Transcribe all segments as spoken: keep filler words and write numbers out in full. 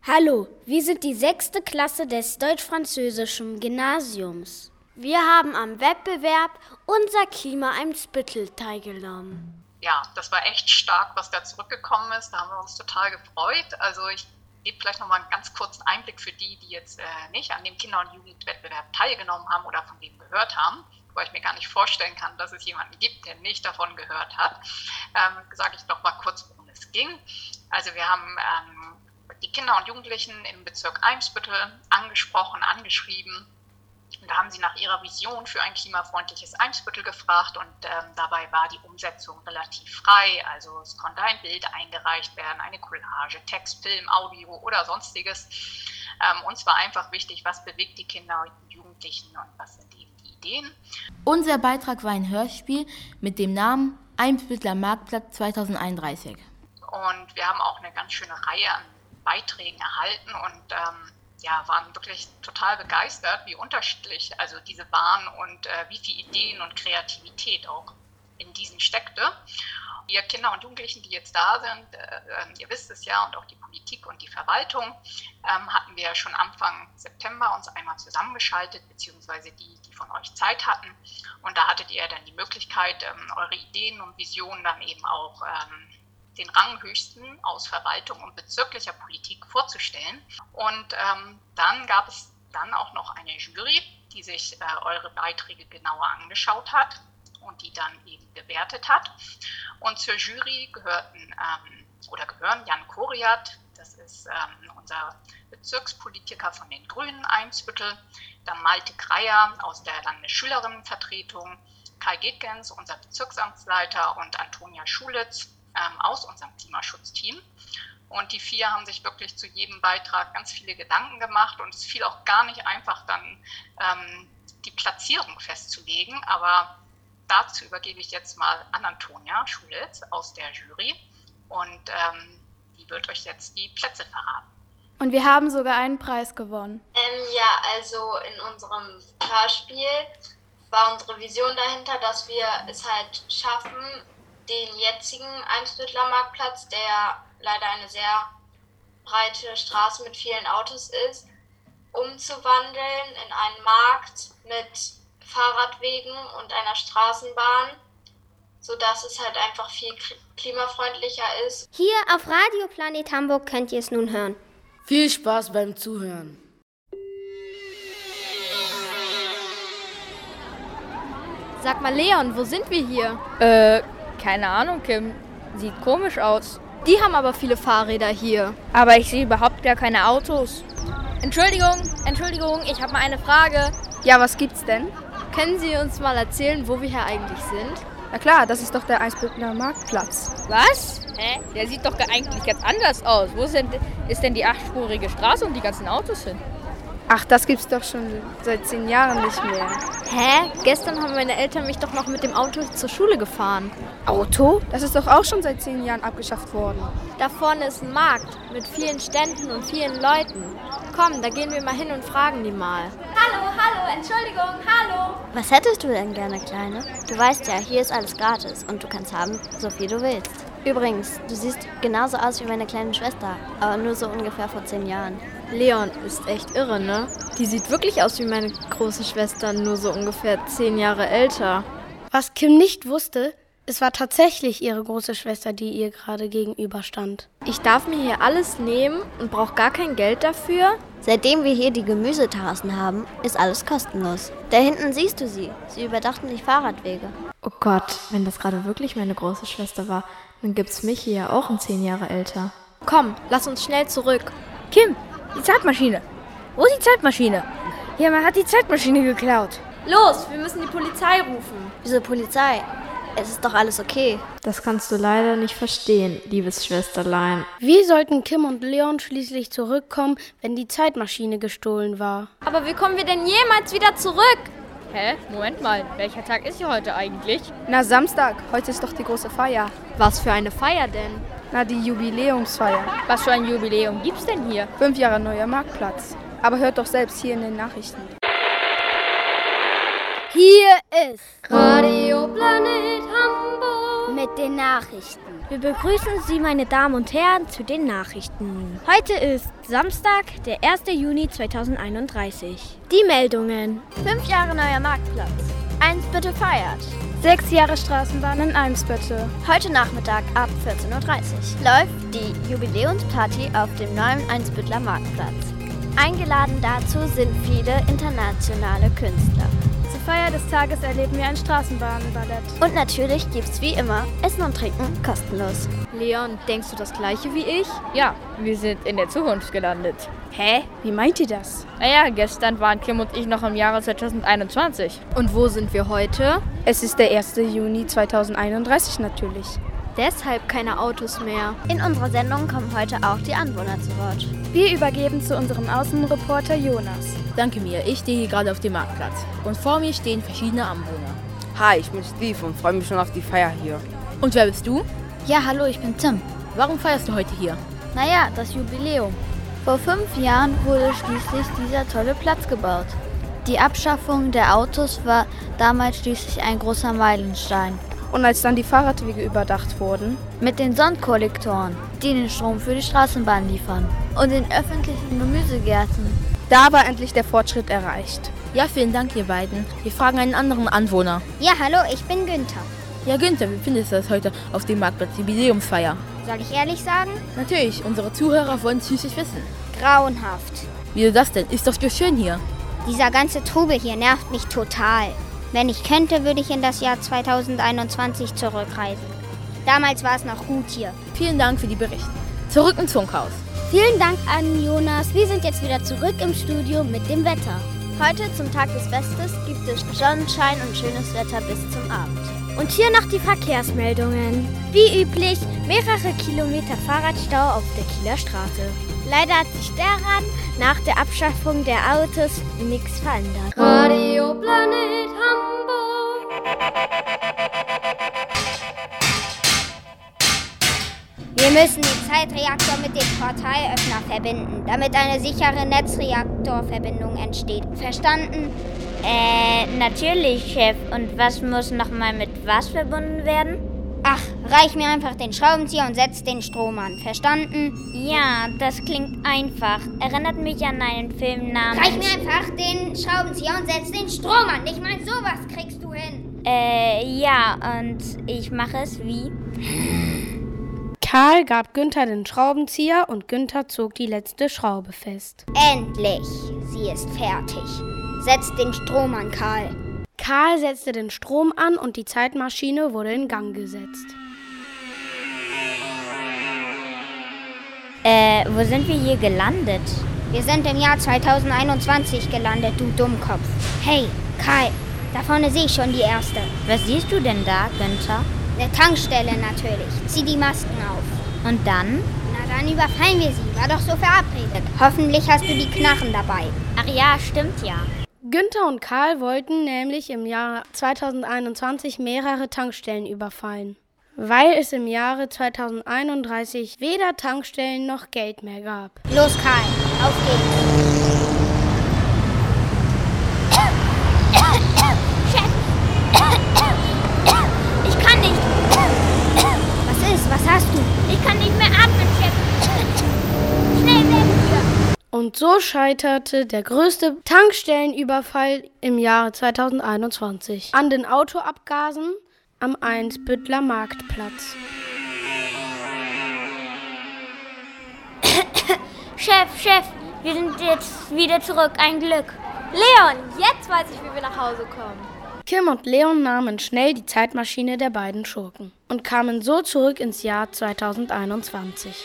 Hallo, wir sind die sechste Klasse des deutsch-französischen Gymnasiums. Wir haben am Wettbewerb Unser Klima Eimsbüttel teilgenommen. Ja, das war echt stark, was da zurückgekommen ist. Da haben wir uns total gefreut. Also ich gebe vielleicht noch mal einen ganz kurzen Einblick für die, die jetzt äh, nicht an dem Kinder- und Jugendwettbewerb teilgenommen haben oder von dem gehört haben, weil ich mir gar nicht vorstellen kann, dass es jemanden gibt, der nicht davon gehört hat. Ähm, sage ich noch mal kurz, worum es ging. Also wir haben ähm, die Kinder und Jugendlichen im Bezirk Eimsbüttel angesprochen, angeschrieben. Und da haben sie nach ihrer Vision für ein klimafreundliches Eimsbüttel gefragt und ähm, dabei war die Umsetzung relativ frei. Also es konnte ein Bild eingereicht werden, eine Collage, Text, Film, Audio oder sonstiges. Ähm, uns war einfach wichtig, was bewegt die Kinder und Jugendlichen und was sind die, die Ideen. Unser Beitrag war ein Hörspiel mit dem Namen Eimsbütteler Marktplatz zweitausendeinunddreißig. Und wir haben auch eine ganz schöne Reihe an Beiträgen erhalten und ähm, ja, waren wirklich total begeistert, wie unterschiedlich also diese waren und äh, wie viel Ideen und Kreativität auch in diesen steckte. Ihr Kinder und Jugendlichen, die jetzt da sind, äh, ihr wisst es ja, und auch die Politik und die Verwaltung, ähm, hatten wir schon Anfang September uns einmal zusammengeschaltet, beziehungsweise die, die von euch Zeit hatten. Und da hattet ihr dann die Möglichkeit, ähm, eure Ideen und Visionen dann eben auch ähm, den Ranghöchsten aus Verwaltung und bezirklicher Politik vorzustellen. Und ähm, dann gab es dann auch noch eine Jury, die sich äh, eure Beiträge genauer angeschaut hat und die dann eben gewertet hat. Und zur Jury gehörten ähm, oder gehören Jan Koriat, das ist ähm, unser Bezirkspolitiker von den Grünen Eimsbüttel, dann Malte Kreier aus der Landesschülerinnenvertretung, Kai Gedgens, unser Bezirksamtsleiter und Antonia Schulitz aus unserem Klimaschutzteam. Und die vier haben sich wirklich zu jedem Beitrag ganz viele Gedanken gemacht und es fiel auch gar nicht einfach, dann ähm, die Platzierung festzulegen. Aber dazu übergebe ich jetzt mal an Antonia Schulitz aus der Jury und ähm, die wird euch jetzt die Plätze verraten. Und wir haben sogar einen Preis gewonnen. Ähm, ja, also in unserem Hörspiel war unsere Vision dahinter, dass wir es halt schaffen, den jetzigen Eimsbütteler Marktplatz, der leider eine sehr breite Straße mit vielen Autos ist, umzuwandeln in einen Markt mit Fahrradwegen und einer Straßenbahn, sodass es halt einfach viel klimafreundlicher ist. Hier auf Radio Planet Hamburg könnt ihr es nun hören. Viel Spaß beim Zuhören. Sag mal, Leon, wo sind wir hier? Äh, keine Ahnung, Kim. Sieht komisch aus. Die haben aber viele Fahrräder hier. Aber ich sehe überhaupt gar keine Autos. Entschuldigung, Entschuldigung, ich habe mal eine Frage. Ja, was gibt's denn? Können Sie uns mal erzählen, wo wir hier eigentlich sind? Na klar, das ist doch der Eimsbütteler Marktplatz. Was? Hä? Der sieht doch eigentlich ganz anders aus. Wo ist denn, ist denn die achtspurige Straße und die ganzen Autos hin? Ach, das gibt's doch schon seit zehn Jahren nicht mehr. Hä? Gestern haben meine Eltern mich doch noch mit dem Auto zur Schule gefahren. Auto? Das ist doch auch schon seit zehn Jahren abgeschafft worden. Da vorne ist ein Markt mit vielen Ständen und vielen Leuten. Komm, da gehen wir mal hin und fragen die mal. Hallo, hallo, Entschuldigung, hallo. Was hättest du denn gerne, Kleine? Du weißt ja, hier ist alles gratis und du kannst haben, so viel du willst. Übrigens, du siehst genauso aus wie meine kleine Schwester, aber nur so ungefähr vor zehn Jahren. Leon ist echt irre, ne? Die sieht wirklich aus wie meine große Schwester, nur so ungefähr zehn Jahre älter. Was Kim nicht wusste, es war tatsächlich ihre große Schwester, die ihr gerade gegenüberstand. Ich darf mir hier alles nehmen und brauche gar kein Geld dafür? Seitdem wir hier die Gemüseterrassen haben, ist alles kostenlos. Da hinten siehst du sie. Sie überdachten die Fahrradwege. Oh Gott, wenn das gerade wirklich meine große Schwester war, dann gibt's mich hier ja auch um zehn Jahre älter. Komm, lass uns schnell zurück. Kim, die Zeitmaschine. Wo ist die Zeitmaschine? Ja, man hat die Zeitmaschine geklaut. Los, wir müssen die Polizei rufen. Wieso Polizei? Es ist doch alles okay. Das kannst du leider nicht verstehen, liebes Schwesterlein. Wie sollten Kim und Leon schließlich zurückkommen, wenn die Zeitmaschine gestohlen war? Aber wie kommen wir denn jemals wieder zurück? Hä? Moment mal, welcher Tag ist hier heute eigentlich? Na, Samstag. Heute ist doch die große Feier. Was für eine Feier denn? Na, die Jubiläumsfeier. Was für ein Jubiläum gibt's denn hier? Fünf Jahre neuer Marktplatz. Aber hört doch selbst hier in den Nachrichten. Hier ist Radio Planet Hamburg mit den Nachrichten. Wir begrüßen Sie, meine Damen und Herren, zu den Nachrichten. Heute ist Samstag, der erster Juni zweitausendeinunddreißig. Die Meldungen. Fünf Jahre neuer Marktplatz. Eimsbüttel feiert. Sechs Jahre Straßenbahn in Eimsbüttel. Heute Nachmittag ab vierzehn Uhr dreißig läuft die Jubiläumsparty auf dem neuen Eimsbütteler Marktplatz. Eingeladen dazu sind viele internationale Künstler. Zur Feier des Tages erleben wir ein Straßenbahnballett. Und natürlich gibt's wie immer Essen und Trinken kostenlos. Leon, denkst du das gleiche wie ich? Ja, wir sind in der Zukunft gelandet. Hä? Wie meint ihr das? Naja, gestern waren Kim und ich noch im Jahre zweitausendeinundzwanzig. Und wo sind wir heute? Es ist der erster Juni zweitausendeinunddreißig natürlich. Deshalb keine Autos mehr. In unserer Sendung kommen heute auch die Anwohner zu Wort. Wir übergeben zu unserem Außenreporter Jonas. Danke mir, ich stehe hier gerade auf dem Marktplatz. Und vor mir stehen verschiedene Anwohner. Hi, ich bin Steve und freue mich schon auf die Feier hier. Und wer bist du? Ja, hallo, ich bin Tim. Warum feierst du heute hier? Naja, das Jubiläum. Vor fünf Jahren wurde schließlich dieser tolle Platz gebaut. Die Abschaffung der Autos war damals schließlich ein großer Meilenstein. Und als dann die Fahrradwege überdacht wurden? Mit den Sonnenkollektoren, die den Strom für die Straßenbahn liefern. Und den öffentlichen Gemüsegärten. Da war endlich der Fortschritt erreicht. Ja, vielen Dank, ihr beiden. Wir fragen einen anderen Anwohner. Ja, hallo, ich bin Günther. Ja, Günther, wie findest du das heute auf dem Marktplatz, die Jubiläumsfeier? Soll ich ehrlich sagen? Natürlich, unsere Zuhörer wollen es schließlich wissen. Grauenhaft. Wieso das denn? Ist doch so schön hier. Dieser ganze Trubel hier nervt mich total. Wenn ich könnte, würde ich in das Jahr zweitausendeinundzwanzig zurückreisen. Damals war es noch gut hier. Vielen Dank für die Berichte. Zurück ins Funkhaus. Vielen Dank an Jonas. Wir sind jetzt wieder zurück im Studio mit dem Wetter. Heute zum Tag des Festes gibt es Sonnenschein und schönes Wetter bis zum Abend. Und hier noch die Verkehrsmeldungen. Wie üblich, mehrere Kilometer Fahrradstau auf der Kieler Straße. Leider hat sich daran nach der Abschaffung der Autos nichts verändert. Radio Planet Hamburg. Wir müssen den Zeitreaktor mit dem Portalöffner verbinden, damit eine sichere Netzreaktorverbindung entsteht. Verstanden? Äh, natürlich, Chef. Und was muss nochmal mit was verbunden werden? Ach, reich mir einfach den Schraubenzieher und setz den Strom an. Verstanden? Ja, das klingt einfach. Erinnert mich an einen Film namens... Reich mir einfach den Schraubenzieher und setz den Strom an. Nicht mal sowas kriegst du hin. Äh, ja, und ich mache es wie? Karl gab Günther den Schraubenzieher und Günther zog die letzte Schraube fest. Endlich, sie ist fertig. Setz den Strom an, Karl. Karl setzte den Strom an und die Zeitmaschine wurde in Gang gesetzt. Äh, wo sind wir hier gelandet? Wir sind im Jahr zweitausendeinundzwanzig gelandet, du Dummkopf. Hey, Karl, da vorne sehe ich schon die erste. Was siehst du denn da, Günther? Eine Tankstelle natürlich. Zieh die Masken auf. Und dann? Na, dann überfallen wir sie. War doch so verabredet. Hoffentlich hast du die Knarren dabei. Ach ja, stimmt ja. Günther und Karl wollten nämlich im Jahr zweitausendeinundzwanzig mehrere Tankstellen überfallen, weil es im Jahre zweitausendeinunddreißig weder Tankstellen noch Geld mehr gab. Los, Karl, auf geht's. Chef! Ich kann nicht. Was ist? Was hast du? Ich kann nicht mehr atmen, Chef. Schnell weg hier. Und so scheiterte der größte Tankstellenüberfall im Jahre zweitausendeinundzwanzig an den Autoabgasen am Eimsbütteler Marktplatz. Chef, Chef, wir sind jetzt wieder zurück. Ein Glück. Leon, jetzt weiß ich, wie wir nach Hause kommen. Kim und Leon nahmen schnell die Zeitmaschine der beiden Schurken und kamen so zurück ins Jahr zweitausendeinundzwanzig.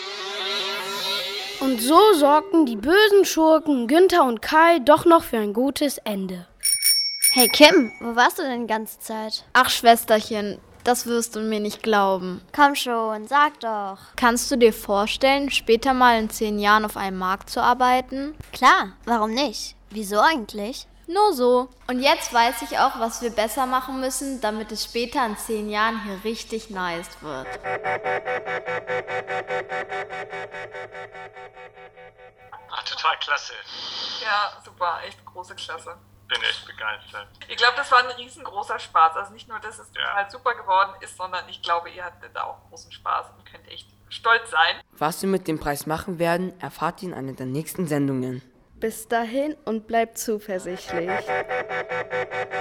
Und so sorgten die bösen Schurken Günther und Kai doch noch für ein gutes Ende. Hey Kim, wo warst du denn die ganze Zeit? Ach, Schwesterchen, das wirst du mir nicht glauben. Komm schon, sag doch. Kannst du dir vorstellen, später mal in zehn Jahren auf einem Markt zu arbeiten? Klar, warum nicht? Wieso eigentlich? Nur so. Und jetzt weiß ich auch, was wir besser machen müssen, damit es später in zehn Jahren hier richtig nice wird. Ah, total klasse. Ja, super, echt große Klasse. bin echt begeistert. Ich glaube, das war ein riesengroßer Spaß. Also nicht nur, dass es Ja. total super geworden ist, sondern ich glaube, ihr hattet da auch großen Spaß und könnt echt stolz sein. Was wir mit dem Preis machen werden, erfahrt ihr in einer der nächsten Sendungen. Bis dahin und bleibt zuversichtlich.